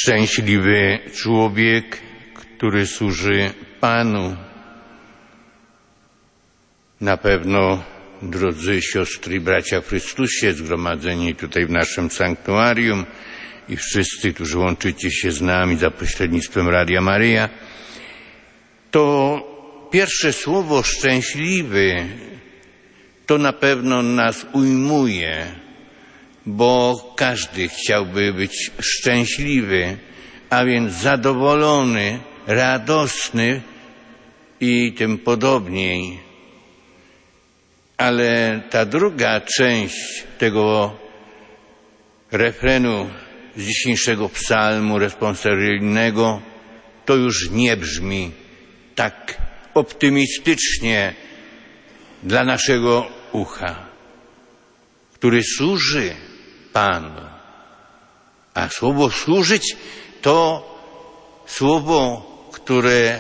Szczęśliwy człowiek, który służy Panu. Na pewno, drodzy siostry i bracia w Chrystusie, zgromadzeni tutaj w naszym sanktuarium i wszyscy, którzy łączycie się z nami za pośrednictwem Radia Maryja, to pierwsze słowo szczęśliwy to na pewno nas ujmuje, bo każdy chciałby być szczęśliwy, a więc zadowolony, radosny i tym podobniej. Ale ta druga część tego refrenu z dzisiejszego psalmu responsoryjnego to już nie brzmi tak optymistycznie dla naszego ucha, który służy Panu. A słowo służyć to słowo, które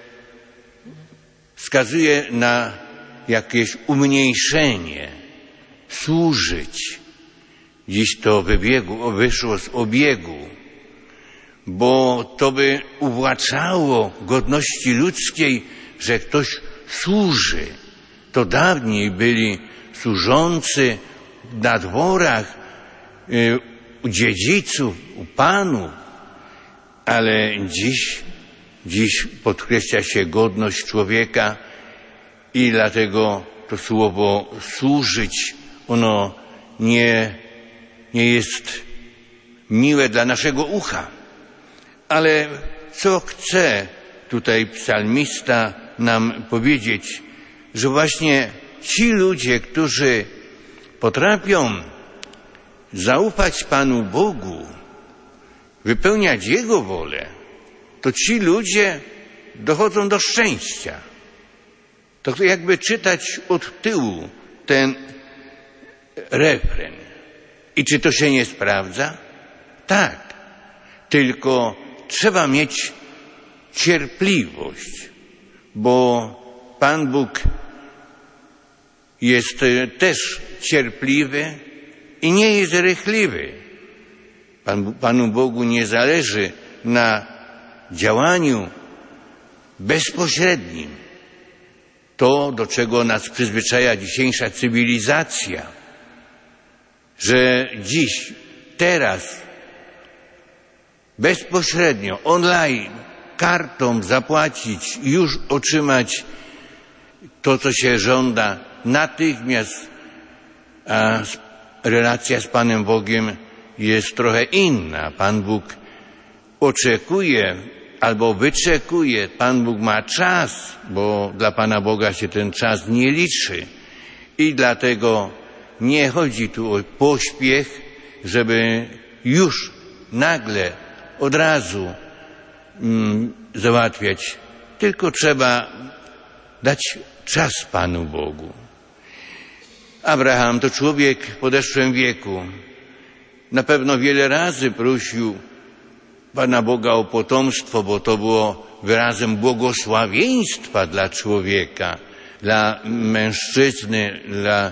wskazuje na jakieś umniejszenie. Służyć. Dziś to wyszło z obiegu, bo to by uwłaczało godności ludzkiej, że ktoś służy. To dawniej byli służący na dworach, u dziedziców, u panów, ale dziś podkreśla się godność człowieka i dlatego to słowo służyć, ono nie jest miłe dla naszego ucha. Ale co chce tutaj psalmista nam powiedzieć, że właśnie ci ludzie, którzy potrafią zaufać Panu Bogu, wypełniać Jego wolę, to ci ludzie dochodzą do szczęścia. To jakby czytać od tyłu ten refren. I czy to się nie sprawdza? Tak. Tylko trzeba mieć cierpliwość, bo Pan Bóg jest też cierpliwy i nie jest rychliwy. Panu Bogu nie zależy na działaniu bezpośrednim. To, do czego nas przyzwyczaja dzisiejsza cywilizacja, że dziś, teraz, bezpośrednio, online, kartą zapłacić i już otrzymać to, co się żąda natychmiast, a relacja z Panem Bogiem jest trochę inna. Pan Bóg oczekuje albo wyczekuje. Pan Bóg ma czas, bo dla Pana Boga się ten czas nie liczy. I dlatego nie chodzi tu o pośpiech, żeby już nagle, od razu załatwiać. Tylko trzeba dać czas Panu Bogu. Abraham to człowiek w podeszłym wieku. Na pewno wiele razy prosił Pana Boga o potomstwo, bo to było wyrazem błogosławieństwa dla człowieka, dla mężczyzny, dla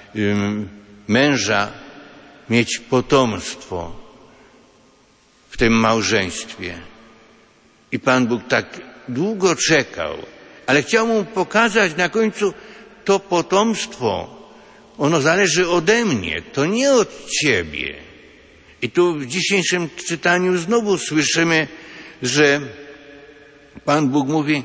męża mieć potomstwo w tym małżeństwie. I Pan Bóg tak długo czekał, ale chciał mu pokazać na końcu to potomstwo. Ono zależy ode mnie, to nie od ciebie. I tu w dzisiejszym czytaniu znowu słyszymy, że Pan Bóg mówi: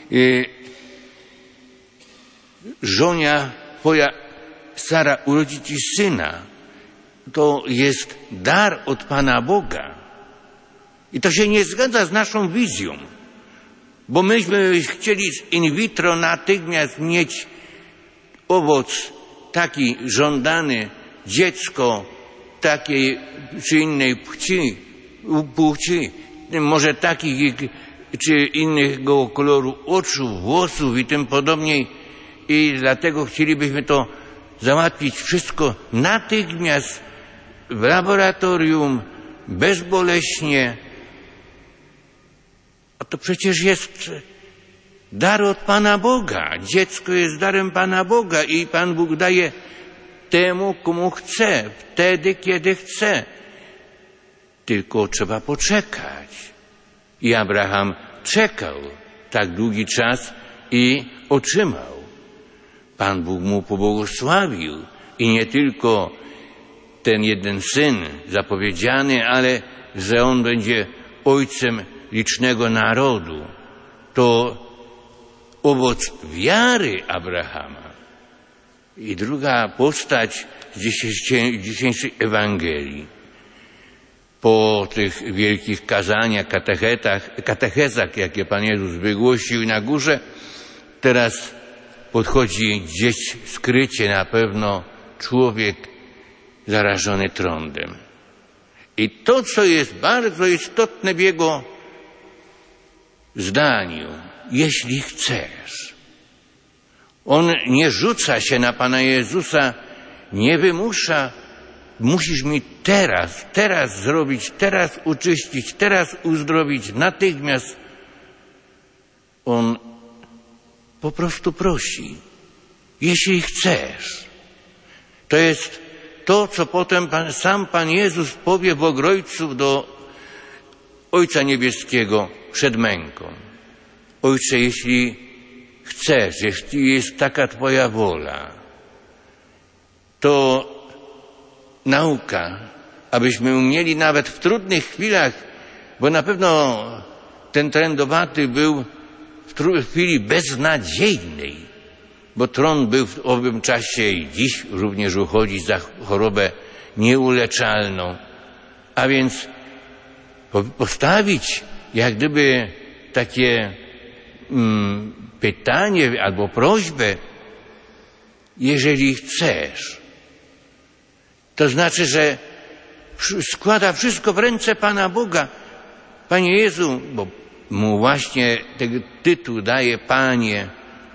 żonia twoja Sara urodzi ci syna. To jest dar od Pana Boga. I to się nie zgadza z naszą wizją, bo myśmy chcieli in vitro natychmiast mieć owoc taki żądany, dziecko takiej czy innej płci, może takich czy innego koloru oczu, włosów i tym podobnie. I dlatego chcielibyśmy to załatwić wszystko natychmiast w laboratorium, bezboleśnie. A to przecież jest dar od Pana Boga. Dziecko jest darem Pana Boga i Pan Bóg daje temu, komu chce, wtedy, kiedy chce. Tylko trzeba poczekać. I Abraham czekał tak długi czas i otrzymał. Pan Bóg mu pobłogosławił i nie tylko ten jeden syn zapowiedziany, ale że on będzie ojcem licznego narodu. To owoc wiary Abrahama. I druga postać z dzisiejszej Ewangelii. Po tych wielkich kazaniach, katechezach, jakie Pan Jezus wygłosił na górze, teraz podchodzi gdzieś skrycie na pewno człowiek zarażony trądem. I to, co jest bardzo istotne w jego zdaniu, jeśli chcesz. On nie rzuca się na Pana Jezusa, nie wymusza, musisz mi teraz zrobić, teraz uczyścić, teraz uzdrowić, natychmiast. On po prostu prosi, jeśli chcesz. To jest to, co potem sam Pan Jezus powie w Ogrojcu do Ojca Niebieskiego przed męką. Ojcze, jeśli chcesz, jeśli jest taka Twoja wola, to nauka, abyśmy umieli nawet w trudnych chwilach, bo na pewno ten trędowaty był w chwili beznadziejnej, bo trąd był w owym czasie i dziś również uchodzi za chorobę nieuleczalną. A więc postawić jak gdyby takie pytanie albo prośbę, jeżeli chcesz, to znaczy, że składa wszystko w ręce Pana Boga. Panie Jezu, bo mu właśnie ten tytuł daje Panie,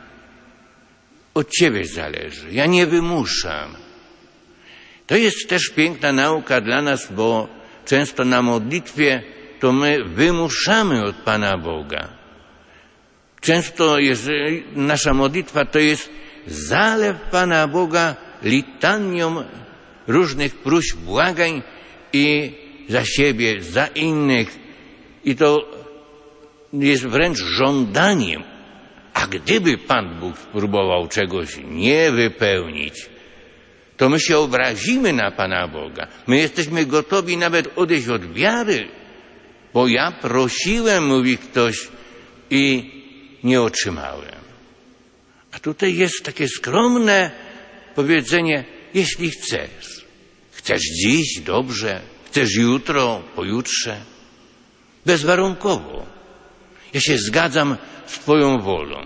od Ciebie zależy. Ja nie wymuszam. To jest też piękna nauka dla nas, bo często na modlitwie to my wymuszamy od Pana Boga. Często nasza modlitwa to jest zalew Pana Boga litanią różnych próśb, błagań i za siebie, za innych. I to jest wręcz żądaniem. A gdyby Pan Bóg spróbował czegoś nie wypełnić, to my się obrazimy na Pana Boga. My jesteśmy gotowi nawet odejść od wiary, bo ja prosiłem, mówi ktoś, i nie otrzymałem. A tutaj jest takie skromne powiedzenie, jeśli chcesz. Chcesz dziś, dobrze. Chcesz jutro, pojutrze. Bezwarunkowo. Ja się zgadzam z Twoją wolą.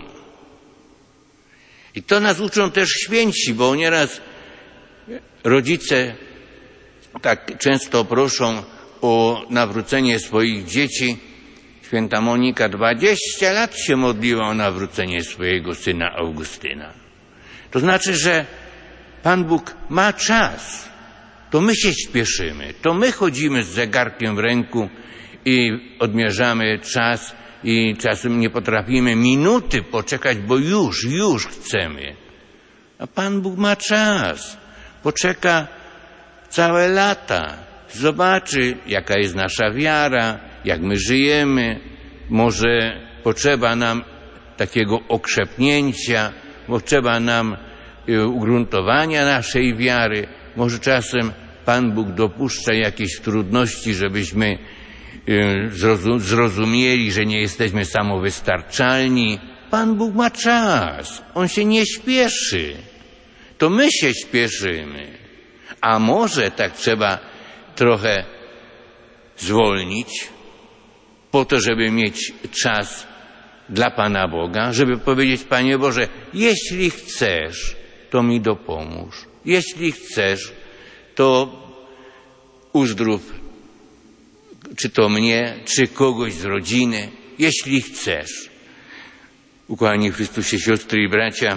I to nas uczą też święci, bo nieraz rodzice tak często proszą o nawrócenie swoich dzieci. Święta Monika 20 lat się modliła o nawrócenie swojego syna Augustyna. To znaczy, że Pan Bóg ma czas. To my się śpieszymy. To my chodzimy z zegarkiem w ręku i odmierzamy czas i czasem nie potrafimy minuty poczekać, bo już chcemy. A Pan Bóg ma czas. Poczeka całe lata. Zobaczy, jaka jest nasza wiara, jak my żyjemy. Może potrzeba nam takiego okrzepnięcia, potrzeba nam ugruntowania naszej wiary. Może czasem Pan Bóg dopuszcza jakieś trudności, żebyśmy zrozumieli, że nie jesteśmy samowystarczalni. Pan Bóg ma czas. On się nie śpieszy. To my się śpieszymy. A może tak trzeba trochę zwolnić po to, żeby mieć czas dla Pana Boga, żeby powiedzieć, Panie Boże, jeśli chcesz, to mi dopomóż. Jeśli chcesz, to uzdrów czy to mnie, czy kogoś z rodziny, jeśli chcesz. Ukochani w Chrystusie, siostry i bracia,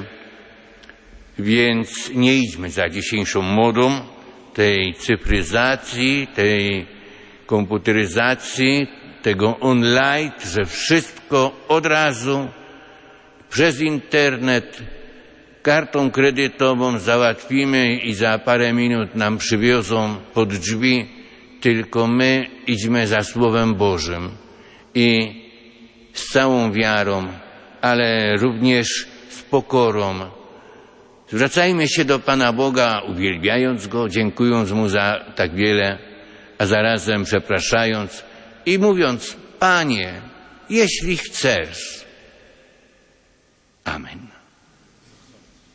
więc nie idźmy za dzisiejszą modą tej cyfryzacji, tej komputeryzacji, tego online, że wszystko od razu przez internet, kartą kredytową załatwimy i za parę minut nam przywiozą pod drzwi. Tylko my idźmy za Słowem Bożym i z całą wiarą, ale również z pokorą. Zwracajmy się do Pana Boga, uwielbiając Go, dziękując Mu za tak wiele, a zarazem przepraszając i mówiąc: Panie, jeśli chcesz. Amen.